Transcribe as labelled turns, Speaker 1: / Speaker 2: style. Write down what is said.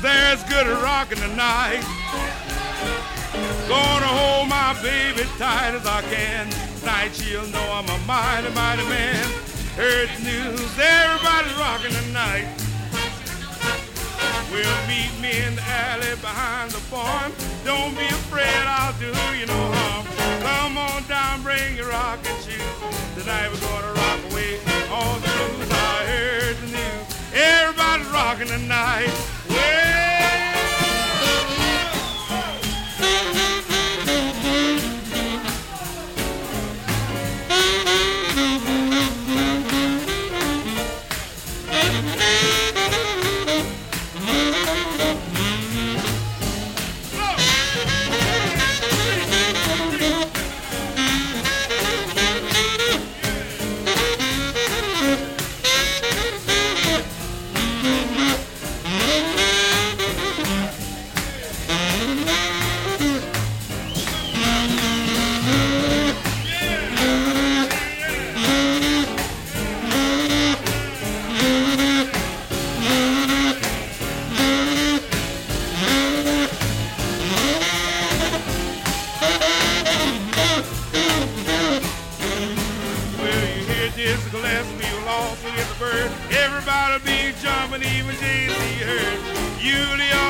Speaker 1: there's good rockin' tonight. Gonna hold my baby tight as I can. Tonight she'll know I'm a mighty, mighty man. Heard the news, everybody's rockin' tonight. Well, meet me in the alley behind the barn. Don't be afraid, I'll do you no harm. Come on down, bring your rockin' shoes. Tonight we're gonna rock away all the blues. I heard the news, everybody's rockin' tonight. Well, everybody be jumping, even Jay-Z heard. Julie